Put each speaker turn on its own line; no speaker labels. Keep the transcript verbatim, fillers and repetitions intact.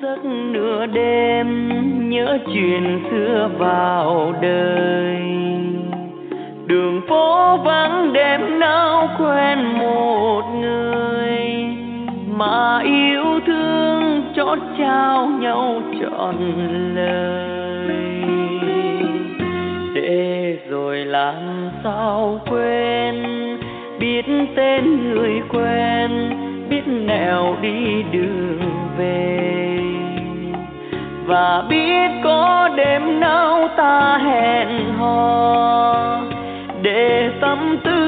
giấc nửa đêm nhớ chuyện xưa vào đời. Đường phố vắng đêm nào quen một người mà yêu thương chót trao nhau trọn lời. Để rồi làm sao quên, biết tên người quen, biết nẻo đi đường về, và biết có đêm nào ta hẹn hò để tâm tư